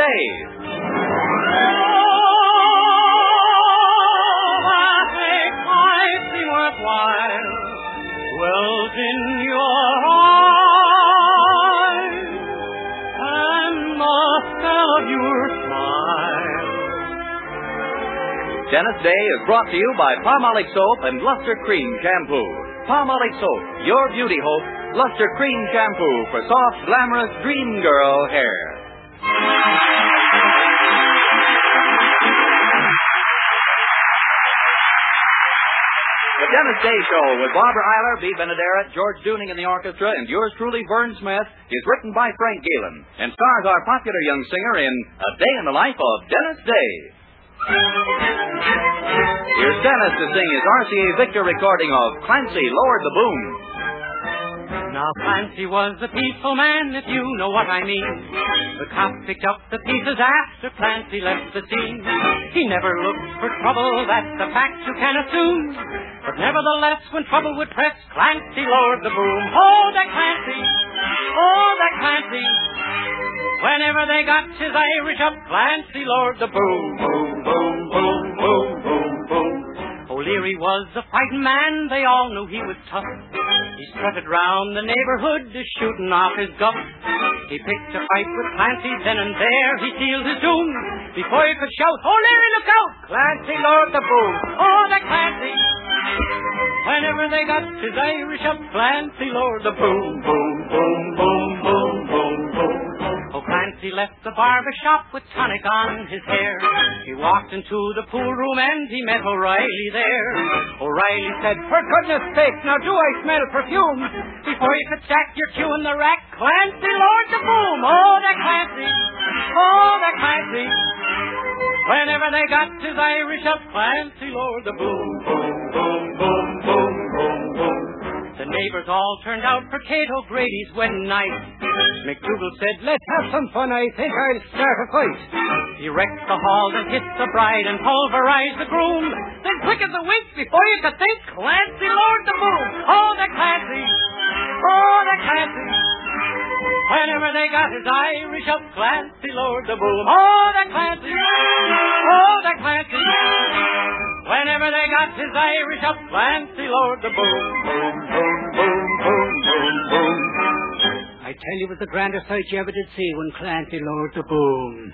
Day. Dwells in your eyes, and the spell of your smile. Dennis Day is brought to you by Palmolive Soap and Luster Cream Shampoo. Palmolive Soap, your beauty hope. Luster Cream Shampoo for soft, glamorous dream girl hair. The Dennis Day Show with Barbara Eiler, Bea Benaderet, George Dooning in the orchestra, and yours truly, Vern Smith, is written by Frank Galen and stars our popular young singer in A Day in the Life of Dennis Day. Here's Dennis to sing his RCA Victor recording of Clancy Lowered the Boom. Now Clancy was a peaceful man, if you know what I mean. The cop picked up the pieces after Clancy left the scene. He never looked for trouble, that's a fact you can assume. But nevertheless, when trouble would press, Clancy lowered the boom. Oh, that Clancy! Oh, that Clancy! Whenever they got his Irish up, Clancy lowered the boom. Boom, boom, boom, boom, boom, boom. O'Leary was a fighting man, they all knew he was tough. He strutted round the neighborhood, shooting off his guff. He picked a fight with Clancy, then and there he sealed his doom. Before he could shout, "O'Leary, look out!" Clancy lowered the boom. Oh, that Clancy! Whenever they got his Irish up, Clancy lowered the boom. Boom, boom, boom, boom, boom, boom. Oh, Clancy left the barber shop with tonic on his hair. He walked into the pool room and he met O'Reilly there. O'Reilly said, "For goodness sake, now do I smell perfume?" Before you could stack your cue in the rack, Clancy lowered the boom. Oh, that Clancy! Oh, that Clancy! Whenever they got his Irish up, Clancy lowered the boom. Boom, boom, boom, boom, boom, boom. The neighbors all turned out for Kate O'Grady's wedding night. McDougal said, "Let's have some fun, I think I'll start a fight." He wrecked the hall and hit the bride and pulverized the groom. Then quick as a wink, before you could think, Clancy lowered the boom. Oh, that Clancy! Oh, that Clancy! Whenever they got his Irish up, Clancy lowered the boom. Oh, that Clancy! Oh, that Clancy! Whenever they got his Irish up, Clancy lowered the boom. Boom, boom, boom, boom, boom, boom. I tell you, it was the grandest sight you ever did see when Clancy lowered the boom.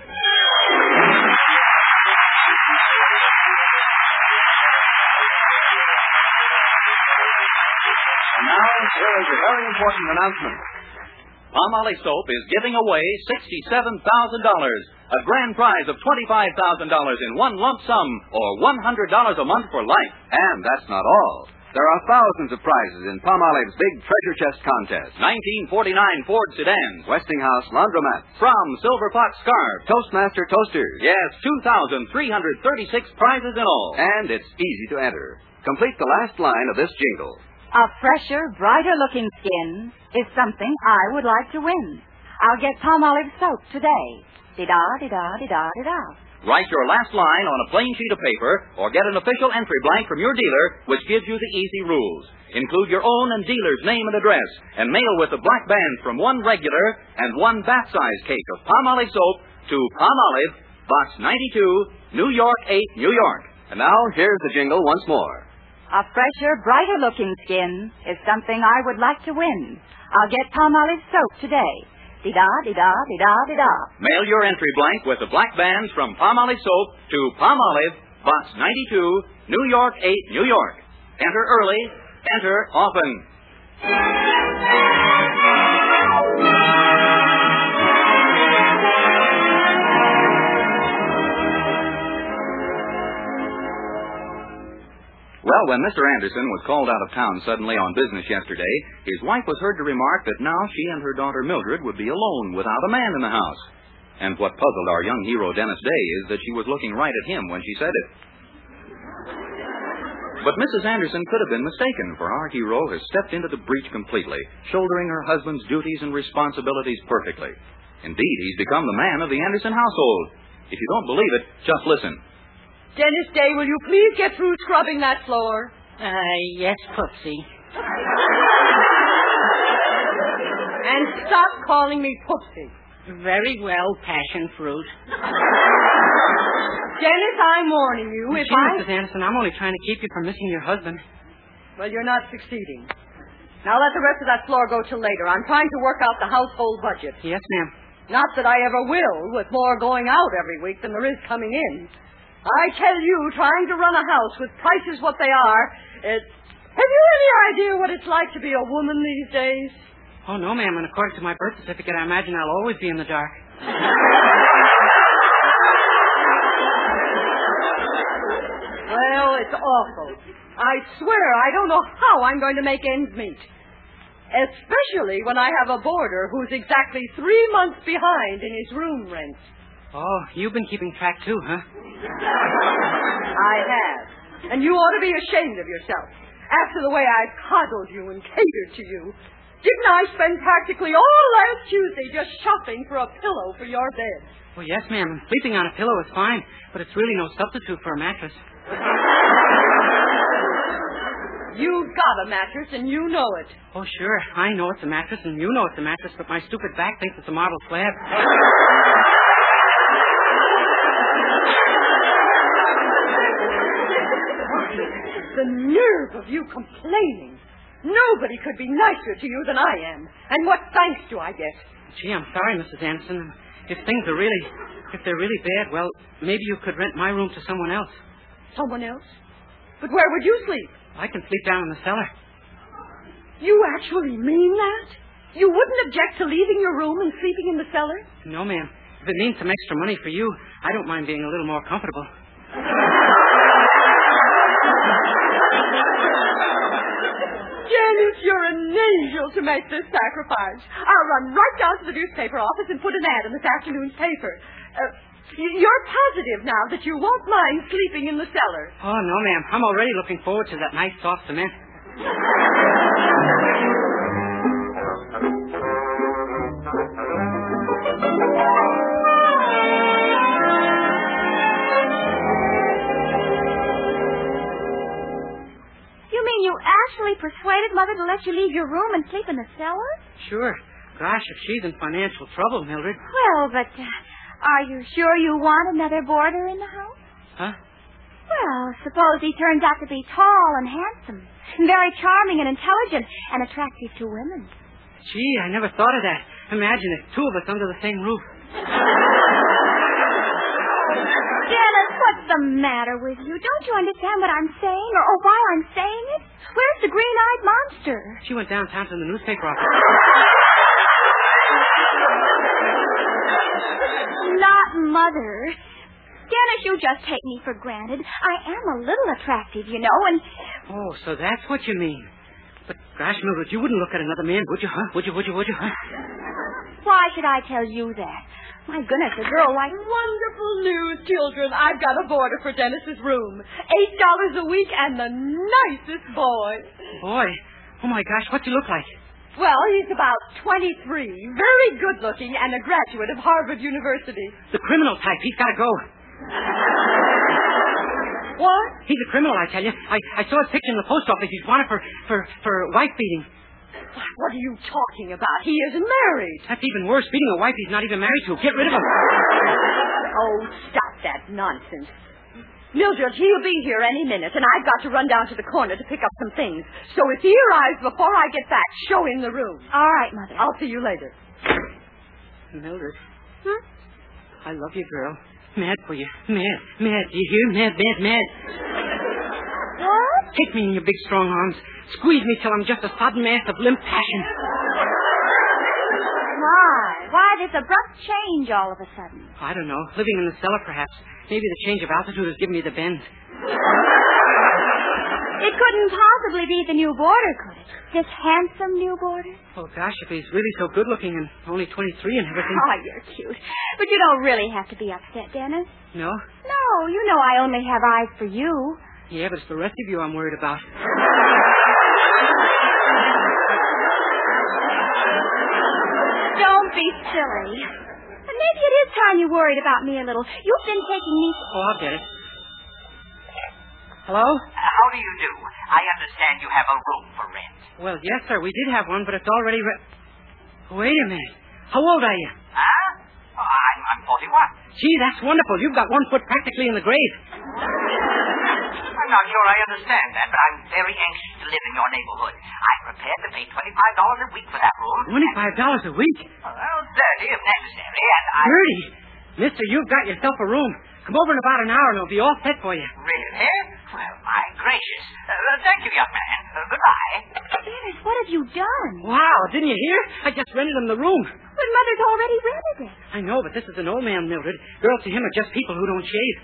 Now, here is a very important announcement. Palmolive Soap is giving away $67,000, a grand prize of $25,000 in one lump sum, or $100 a month for life. And that's not all. There are thousands of prizes in Palmolive's big treasure chest contest. 1949 Ford sedans, Westinghouse laundromats, from Silver Fox scarves, Toastmaster toasters. Yes, 2,336 prizes in all. And it's easy to enter. Complete the last line of this jingle. A fresher, brighter-looking skin is something I would like to win. I'll get Palmolive soap today. Di-da, di-da, di-da, di-da. Write your last line on a plain sheet of paper or get an official entry blank from your dealer, which gives you the easy rules. Include your own and dealer's name and address, and mail with a black band from one regular and one bath-size cake of Palmolive soap to Palmolive, Box 92, New York 8, New York. And now, here's the jingle once more. A fresher, brighter-looking skin is something I would like to win. I'll get Palmolive soap today. Di-da, di-da, di-da, di-da. Mail your entry blank with the black bands from Palmolive soap to Palmolive, Box 92, New York 8, New York. Enter early, enter often. Well, when Mr. Anderson was called out of town suddenly on business yesterday, his wife was heard to remark that now she and her daughter Mildred would be alone without a man in the house. And what puzzled our young hero Dennis Day is that she was looking right at him when she said it. But Mrs. Anderson could have been mistaken, for our hero has stepped into the breach completely, shouldering her husband's duties and responsibilities perfectly. Indeed, he's become the man of the Anderson household. If you don't believe it, just listen. Dennis Day, will you please get through scrubbing that floor? Yes, Poopsie. And stop calling me Poopsie. Very well, passion fruit. Dennis, I'm warning you. If Mrs. Anderson, I'm only trying to keep you from missing your husband. Well, you're not succeeding. Now let the rest of that floor go till later. I'm trying to work out the household budget. Yes, ma'am. Not that I ever will, with more going out every week than there is coming in. I tell you, trying to run a house with prices what they are, it's... Have you any idea what it's like to be a woman these days? Oh, no, ma'am. And according to my birth certificate, I imagine I'll always be in the dark. Well, it's awful. I swear I don't know how I'm going to make ends meet. Especially when I have a boarder who's exactly 3 months behind in his room rent. Oh, you've been keeping track too, huh? I have. And you ought to be ashamed of yourself. After the way I coddled you and catered to you. Didn't I spend practically all last Tuesday just shopping for a pillow for your bed? Well, yes, ma'am. Sleeping on a pillow is fine, but it's really no substitute for a mattress. You've got a mattress, and you know it. Oh, sure. I know it's a mattress, and you know it's a mattress, but my stupid back thinks it's a marble slab. The nerve of you complaining. Nobody could be nicer to you than I am. And what thanks do I get? Gee, I'm sorry, Mrs. Anderson. If they're really bad, well, maybe you could rent my room to someone else. Someone else? But where would you sleep? I can sleep down in the cellar. You actually mean that? You wouldn't object to leaving your room and sleeping in the cellar? No, ma'am. If it means some extra money for you, I don't mind being a little more comfortable. Janice, you're an angel to make this sacrifice. I'll run right down to the newspaper office and put an ad in this afternoon's paper. You're positive now that you won't mind sleeping in the cellar? Oh, no, ma'am. I'm already looking forward to that nice, soft cement. You mean you actually persuaded Mother to let you leave your room and sleep in the cellar? Sure. Gosh, if she's in financial trouble, Mildred. Well, but are you sure you want another boarder in the house? Huh? Well, suppose he turns out to be tall and handsome, and very charming and intelligent and attractive to women. Gee, I never thought of that. Imagine it, two of us under the same roof. Dennis, what's the matter with you? Don't you understand what I'm saying or why I'm saying it? Where's the green-eyed monster? She went downtown to the newspaper office. Not Mother. Dennis, you just take me for granted. I am a little attractive, you know, and... Oh, so that's what you mean. But, gosh, Mildred, you wouldn't look at another man, would you, huh? Would you, huh? Why should I tell you that? My goodness, a girl like... Wonderful news, children. I've got a boarder for Dennis's room. $8 a week and the nicest boy. Boy. Oh, my gosh, what's he look like? Well, he's about 23, very good-looking, and a graduate of Harvard University. The criminal type. He's got to go. What? He's a criminal, I tell you. I saw his picture in the post office. He's wanted for wife beating. What are you talking about? He isn't married. That's even worse. Beating a wife he's not even married to. Get rid of him. Oh, stop that nonsense. Mildred, he'll be here any minute, and I've got to run down to the corner to pick up some things. So if he arrives before I get back, show him the room. All right, Mother. I'll see you later. Mildred. I love you, girl. Mad for you. Mad. Do you hear? Mad. What? Take me in your big, strong arms. Squeeze me till I'm just a sodden mass of limp passion. Why this abrupt change all of a sudden? I don't know. Living in the cellar, perhaps. Maybe the change of altitude has given me the bends. It couldn't possibly be the new boarder, could it? This handsome new boarder? Oh, gosh, if he's really so good-looking and only 23 and everything. Oh, you're cute. But you don't really have to be upset, Dennis. No? No, you know I only have eyes for you. Yeah, but it's the rest of you I'm worried about. Don't be silly. But maybe it is time you worried about me a little. You've been taking me... Oh, I'll get it. Hello? How do you do? I understand you have a room for rent. Well, yes, sir. We did have one, but it's already... Wait a minute. How old are you? Huh? 41. Gee, that's wonderful. You've got 1 foot practically in the grave. I'm not sure I understand that, but I'm very anxious to live in your neighborhood. I'm prepared to pay $25 a week for that room. $25 a week? Well, 30 if necessary, and I... 30? Mister, you've got yourself a room. Come over in about an hour and it'll be all set for you. Really? Well, my gracious. Thank you, young man. Goodbye. Dennis, what have you done? Wow, didn't you hear? I just rented him the room. But Mother's already rented it. I know, but this is an old man, Mildred. Girls to him are just people who don't shave.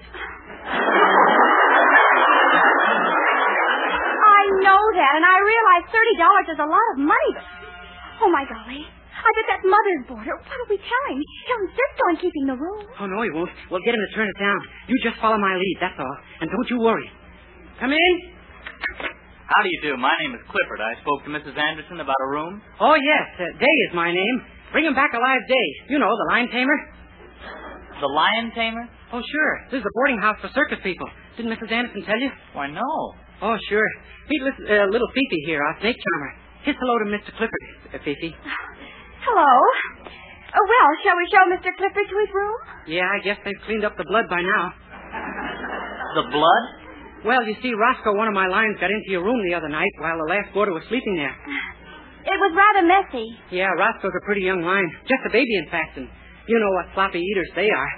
I know that, and I realize $30 is a lot of money, but... Oh, my golly. I bet that's Mother's boarder. What are we telling? He'll insist on keeping the room. Oh, no, he won't. We'll get him to turn it down. You just follow my lead, that's all. And don't you worry. Come in. How do you do? My name is Clifford. I spoke to Mrs. Anderson about a room. Oh, yes. Day is my name. Bring him back alive, Day. You know, the lion tamer. The lion tamer? Oh, sure. This is a boarding house for circus people. Didn't Mrs. Anderson tell you? Why, no. Oh, sure. Meet little Fifi here, our snake charmer. Hiss hello to Mr. Clifford, Fifi. Hello. Well, shall we show Mr. Clifford to his room? Yeah, I guess they've cleaned up the blood by now. The blood? Well, you see, Roscoe, one of my lions, got into your room the other night while the last boarder was sleeping there. It was rather messy. Yeah, Roscoe's a pretty young lion. Just a baby, in fact, and you know what sloppy eaters they are.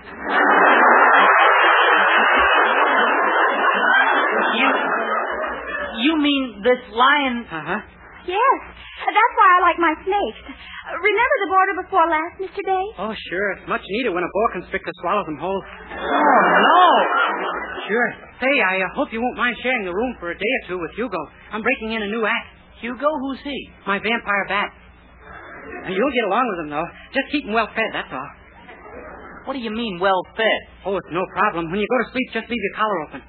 You mean this lion... Uh-huh. Yes. That's why I like my snakes. Remember the boarder before last, Mr. Day? Oh, sure. It's much neater when a boa constrictor swallows them whole. Oh, no! Sure. Say, I hope you won't mind sharing the room for a day or two with Hugo. I'm breaking in a new act. Hugo? Who's he? My vampire bat. You'll get along with him, though. Just keep him well fed, that's all. What do you mean, well fed? Oh, it's no problem. When you go to sleep, just leave your collar open.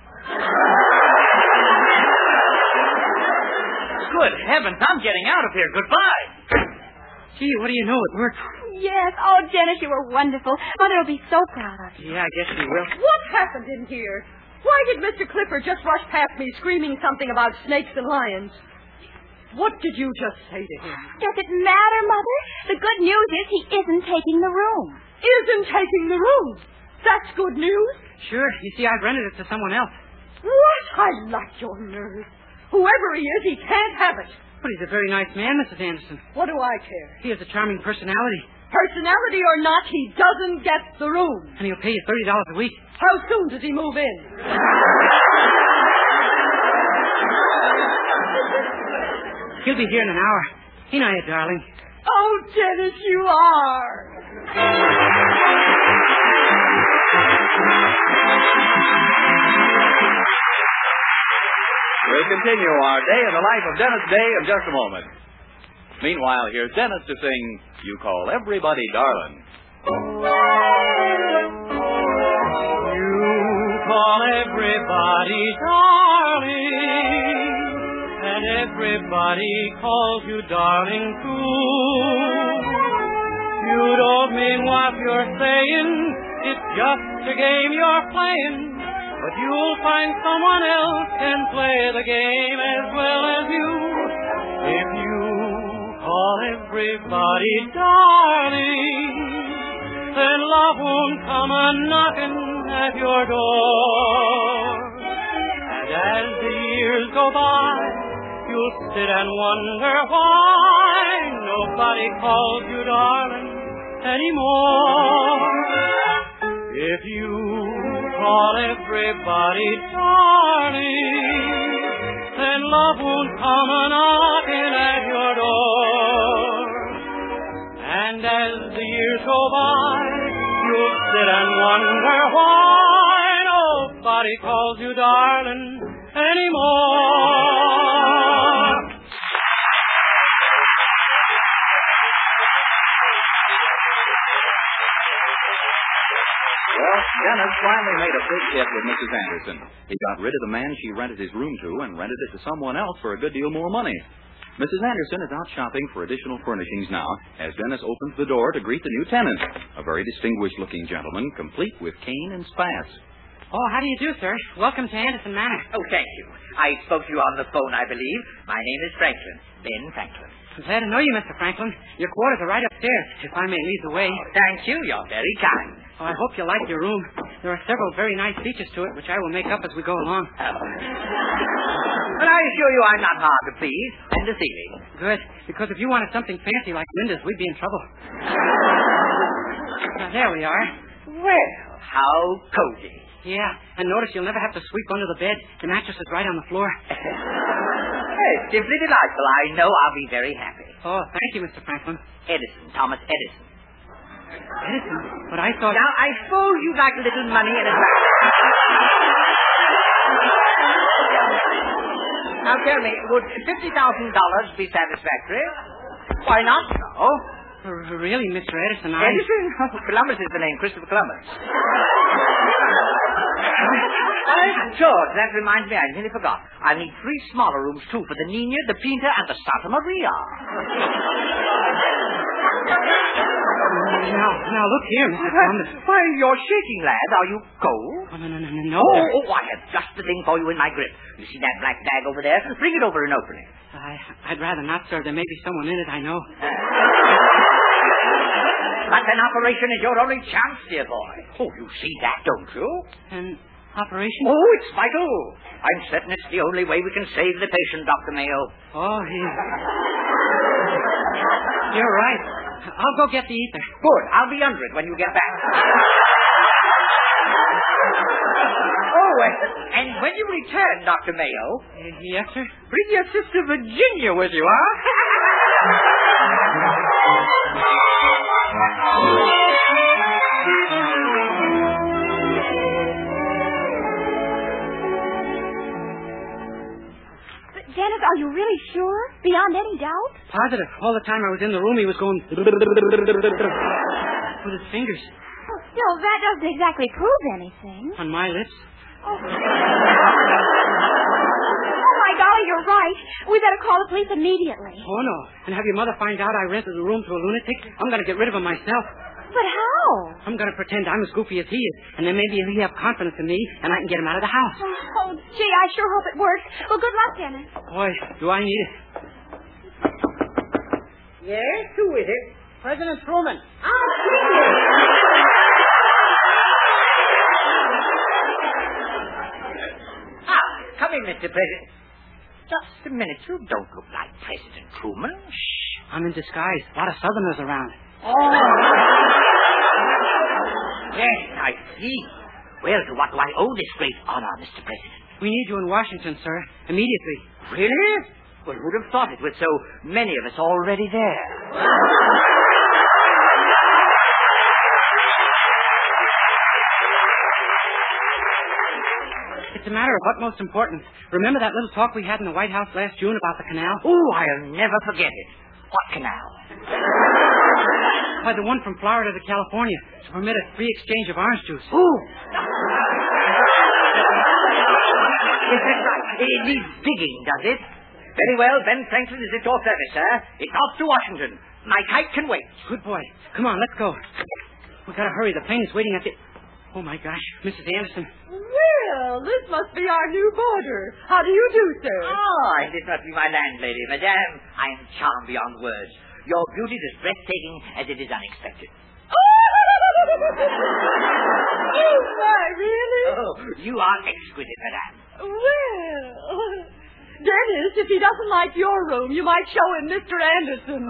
Good heavens, I'm getting out of here. Goodbye. Gee, what do you know? It worked. Yes. Oh, Dennis, you were wonderful. Mother will be so proud of you. Yeah, I guess she will. What happened in here? Why did Mr. Clifford just rush past me screaming something about snakes and lions? What did you just say to him? Does it matter, Mother? The good news is he isn't taking the room. Isn't taking the room. That's good news. Sure. You see, I've rented it to someone else. What? I like your nerve. Whoever he is, he can't have it. But he's a very nice man, Mrs. Anderson. What do I care? He has a charming personality. Personality or not, he doesn't get the room. And he'll pay you $30 a week. How soon does he move in? He'll be here in an hour. Ain't I a darling? Oh, Dennis, you are. We'll continue our day in the life of Dennis Day in just a moment. Meanwhile, here's Dennis to sing You Call Everybody Darling. You call everybody darling, and everybody calls you darling too. You don't mean what you're saying, it's just a game you're playing. But you'll find someone else can play the game as well as you. If you call everybody darling, then love won't come a-knocking at your door. And as the years go by, you'll sit and wonder why nobody calls you darling anymore. If you call everybody darling, then love won't come a-knocking at your door. And as the years go by, you'll sit and wonder why nobody calls you darling anymore. Well, Dennis finally made a big hit with Mrs. Anderson. He got rid of the man she rented his room to and rented it to someone else for a good deal more money. Mrs. Anderson is out shopping for additional furnishings now as Dennis opens the door to greet the new tenant, a very distinguished-looking gentleman, complete with cane and spats. Oh, how do you do, sir? Welcome to Anderson Manor. Oh, thank you. I spoke to you on the phone, I believe. My name is Franklin. Ben Franklin. I'm glad to know you, Mr. Franklin. Your quarters are right upstairs, if I may lead the way. Oh, thank you. You're very kind. Oh, I hope you like your room. There are several very nice features to it, which I will make up as we go along. But I assure you I'm not hard to please and deceiving. Good, because if you wanted something fancy like Linda's, we'd be in trouble. Now, there we are. Well, how cozy. Yeah, and notice you'll never have to sweep under the bed. The mattress is right on the floor. It's simply delightful. I know I'll be very happy. Oh, thank you, Mr. Franklin. Edison, Thomas Edison. Edison? But I thought... Now, I suppose you'd like a little money in advance. Now, tell me, would $50,000 be satisfactory? Why not? No. Really, Mr. Edison, Edison? Columbus is the name, Christopher Columbus. George, that reminds me, I nearly forgot. I need 3 smaller rooms, too, for the Nina, the Pinta, and the Santa Maria. Now, look here, Mr. Columbus. Why, you're shaking, lad. Are you cold? No. Oh, I have just the thing for you in my grip. You see that black bag over there? Bring it over and open it. I'd rather not, sir. There may be someone in it, I know. But an operation is your only chance, dear boy. Oh, you see that, don't you? An operation? Oh, it's vital. I'm certain it's the only way we can save the patient, Dr. Mayo. Oh, you're right. I'll go get the ether. Good. I'll be under it when you get back. Oh, and when you return, Dr. Mayo... Yes, sir? Bring your sister Virginia with you, huh? Dennis, are you really sure? Beyond any doubt? Positive. All the time I was in the room, he was going... with his fingers. Well, still, that doesn't exactly prove anything. On my lips. Oh, my golly, you're right. We better call the police immediately. Oh, no. And have your mother find out I rented the room to a lunatic? I'm going to get rid of him myself. But how? I'm going to pretend I'm as goofy as he is, and then maybe he'll have confidence in me, and I can get him out of the house. Oh, gee, I sure hope it works. Well, good luck, Dennis. Boy, do I need it. Yes, who is it? President Truman. Come in, Mr. President. Just a minute. You don't look like President Truman. Shh. I'm in disguise. A lot of Southerners around. Oh. Yes, I see. Well, to what do I owe this great honor, Mr. President? We need you in Washington, sir. Immediately. Really? Well, who'd have thought it with so many of us already there? It's a matter of utmost importance. Remember that little talk we had in the White House last June about the canal? Oh, I'll never forget it. What canal? Why, the one from Florida to California to permit a free exchange of orange juice. Oh! Yes, that's right. It needs digging, does it? Very well, Ben Franklin is at your service, sir. It's off to Washington. My kite can wait. Good boy. Come on, let's go. We gotta hurry. The plane is waiting at the... Oh, my gosh. Mrs. Anderson. Well, this must be our new boarder. How do you do, sir? Oh, and this must be my landlady, madame. I am charmed beyond words. Your beauty is as breathtaking as it is unexpected. Oh, my, really? Oh, you are exquisite, madame. Well, Dennis, if he doesn't like your room, you might show him Mr. Anderson.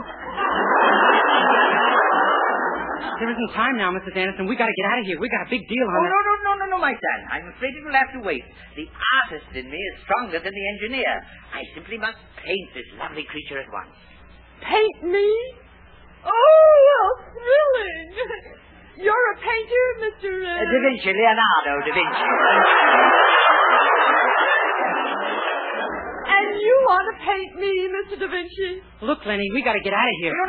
There isn't time now, Mrs. Anderson. We gotta get out of here. We got a big deal on it. No, my son. I'm afraid it will have to wait. The artist in me is stronger than the engineer. I simply must paint this lovely creature at once. Paint me? Oh, how thrilling. You're a painter, Mr. Da Vinci, Leonardo da Vinci. And you want to paint me, Mr. da Vinci? Look, Lenny, we gotta get out of here. No.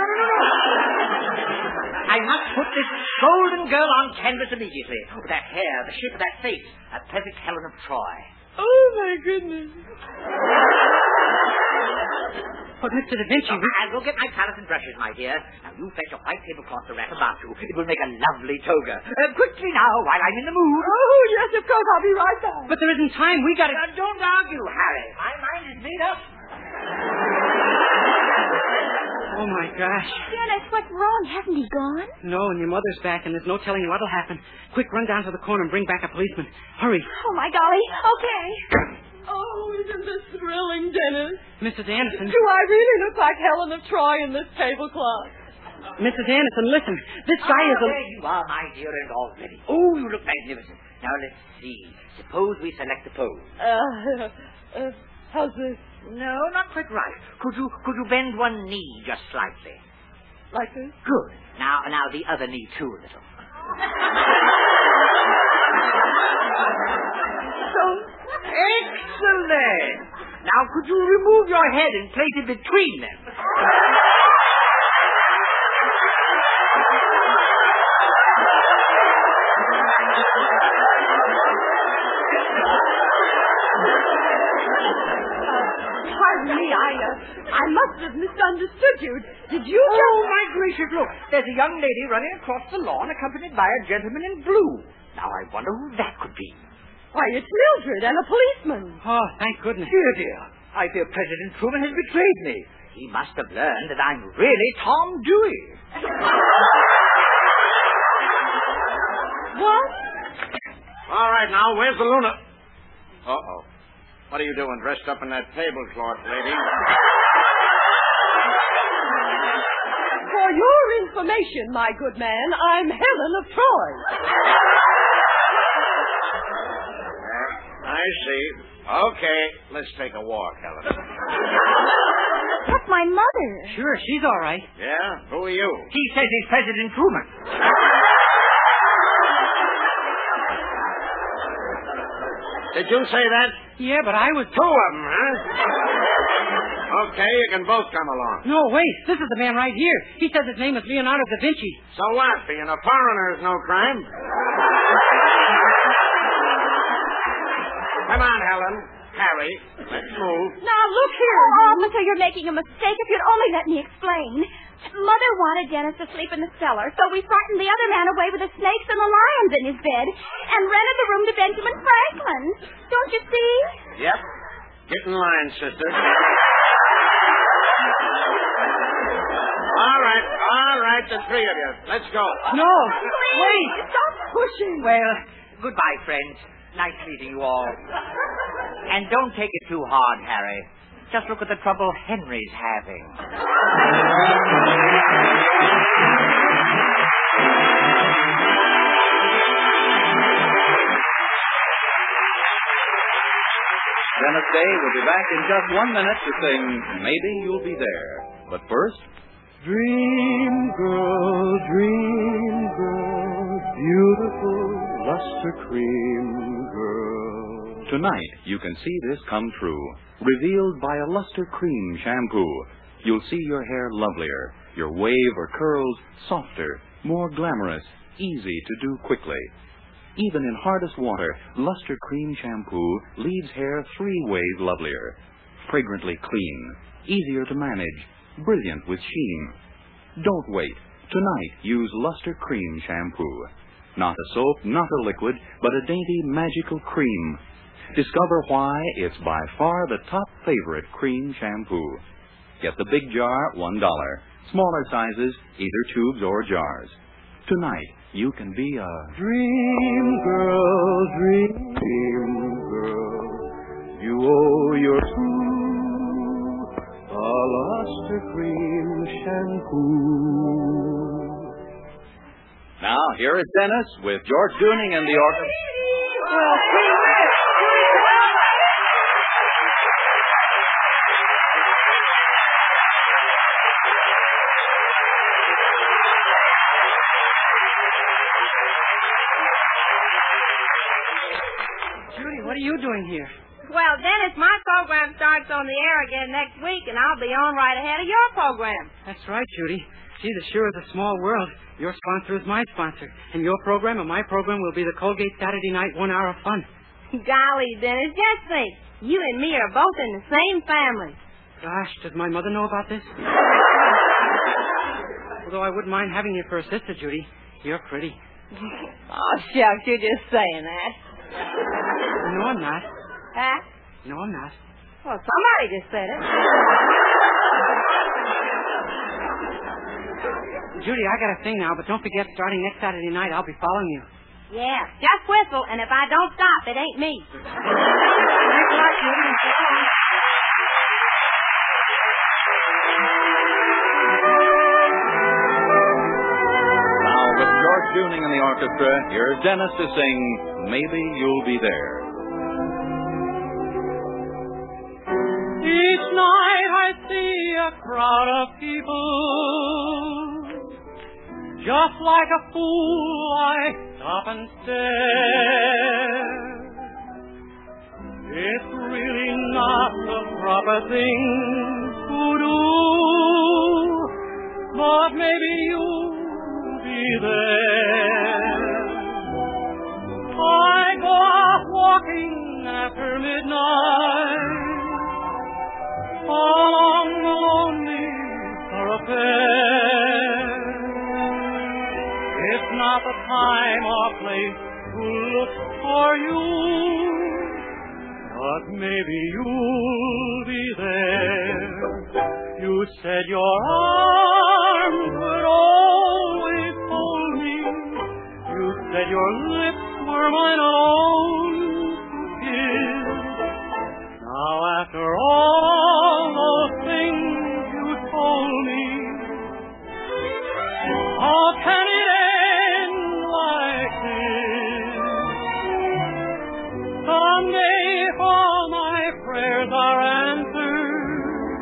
I must put this golden girl on canvas immediately. With that hair, the shape of that face. A perfect Helen of Troy. Oh, my goodness. But, Mr. Da Vinci... I'll go get my palette and brushes, my dear. Now, you fetch a white tablecloth to wrap about you. It will make a lovely toga. Quickly now, while I'm in the mood. Oh, yes, of course. I'll be right back. But there isn't time. We gotta... Don't argue, Harry. My mind is made up. Oh, my gosh. Dennis, what's wrong? Hasn't he gone? No, and your mother's back, and there's no telling what'll happen. Quick, run down to the corner and bring back a policeman. Hurry. Oh, my golly. Okay. Oh, isn't this thrilling, Dennis? Mrs. Anderson. Do I really look like Helen of Troy in this tablecloth? Mrs. Anderson, listen. This guy is a... There you are, my dear, and all ready. Oh, you look magnificent. Now, let's see. Suppose we select a pose. How's this? No, not quite right. Could you bend one knee just slightly? Like this? Good. Now the other knee too, a little. Excellent. Now, could you remove your head and place it between them? Pardon me, I must have misunderstood you. Did you just... Oh, my gracious, look. There's a young lady running across the lawn accompanied by a gentleman in blue. Now, I wonder who that could be. Why, it's Mildred and a policeman. Oh, thank goodness. Dear. I fear President Truman has betrayed me. He must have learned that I'm really Tom Dewey. What? All right, now, where's the Luna? Uh-oh. What are you doing dressed up in that tablecloth, lady? For your information, my good man, I'm Helen of Troy. I see. Okay, let's take a walk, Helen. That's my mother. Sure, she's all right. Yeah? Who are you? He says he's President Truman. Did you say that? Yeah, but I was... Two of them, huh? Okay, you can both come along. No, wait. This is the man right here. He says his name is Leonardo da Vinci. So what? Being a foreigner is no crime. Come on, Helen. Harry, let's move. Now, look here. Oh, officer, you're making a mistake. If you'd only let me explain. Mother wanted Dennis to sleep in the cellar, so we frightened the other man away with the snakes and the lions in his bed and rented the room to Benjamin Franklin. Don't you see? Yep. Get in line, sister. All right, the three of you. Let's go. No, wait. Stop pushing. Well, goodbye, friends. Nice meeting you all. And don't take it too hard, Harry. Just look at the trouble Henry's having. Dennis Day will be back in just 1 minute to sing Maybe You'll Be There. But first... Dream girl, beautiful luster cream girl. Tonight, you can see this come true. Revealed by a luster cream shampoo. You'll see your hair lovelier, your wave or curls softer, more glamorous, easy to do quickly. Even in hardest water, luster cream shampoo leaves hair 3 ways lovelier. Fragrantly clean, easier to manage, brilliant with sheen. Don't wait. Tonight, use luster cream shampoo. Not a soap, not a liquid, but a dainty magical cream. Discover why it's by far the top favorite cream shampoo. Get the big jar, $1. Smaller sizes, either tubes or jars. Tonight, you can be a Dream girl, you owe your true a luster cream shampoo. Now, here is Dennis with George Dooning and the orchestra. Well, Judy, what are you doing here? Well, Dennis, my program starts on the air again next week, and I'll be on right ahead of your program. That's right, Judy. Gee, the sure is a small world. Your sponsor is my sponsor, and your program and my program will be the Colgate Saturday Night 1 Hour of Fun. Golly, Dennis, just think. You and me are both in the same family. Gosh, does my mother know about this? Although I wouldn't mind having you for a sister, Judy. You're pretty. Oh, shucks, you're just saying that. No, I'm not. Huh? No, I'm not. Well, somebody just said it. Judy, I got a thing now, but don't forget, starting next Saturday night, I'll be following you. Yeah, just whistle, and if I don't stop, it ain't me. Thanks a lot, Judy. Now, with George Dooning in the orchestra, here's Dennis to sing Maybe You'll Be There. Each night I see a crowd of people. Just like a fool, I stop and stare. It's really not the proper thing to do, but maybe you'll be there. I go out walking after midnight along the lonely thoroughfare. It's not the time or place to look for you, but maybe you'll be there. You said your arms would always hold me. You said your lips were mine alone to kiss. Now after all those things you told me, how can it end like this? Someday all my prayers are answered.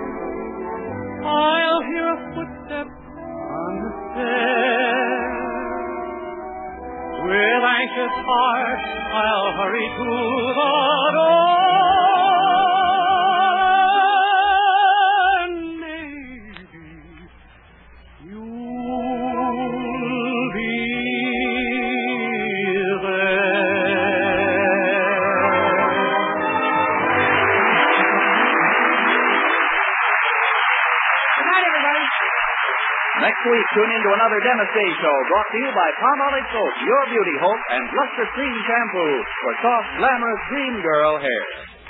I'll hear a footstep on the stairs. With anxious heart, I'll hurry to the door. Next week, tune in to another Dennis Day Show brought to you by Palmolive Soap, Your Beauty Hope, and Luster Cream Shampoo for soft, glamorous dream girl hair.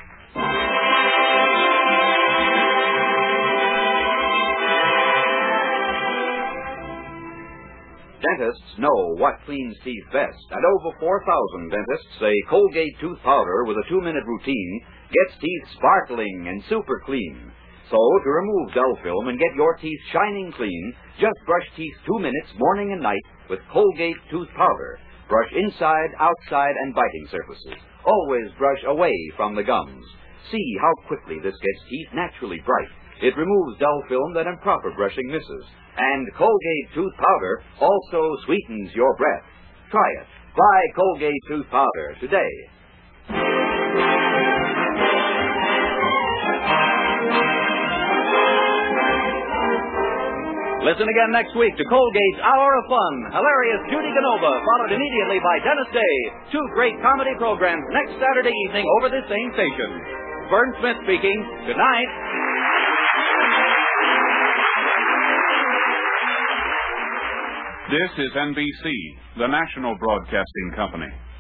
Dentists know what cleans teeth best, and over 4,000 dentists say Colgate Tooth Powder with a 2-minute routine gets teeth sparkling and super clean. So, to remove dull film and get your teeth shining clean, just brush teeth 2 minutes morning and night with Colgate Tooth Powder. Brush inside, outside, and biting surfaces. Always brush away from the gums. See how quickly this gets teeth naturally bright. It removes dull film that improper brushing misses. And Colgate Tooth Powder also sweetens your breath. Try it. Buy Colgate Tooth Powder today. Listen again next week to Colgate's Hour of Fun. Hilarious Judy Canova, followed immediately by Dennis Day. 2 great comedy programs next Saturday evening over this same station. Vern Smith speaking. Good night. This is NBC, the national broadcasting company.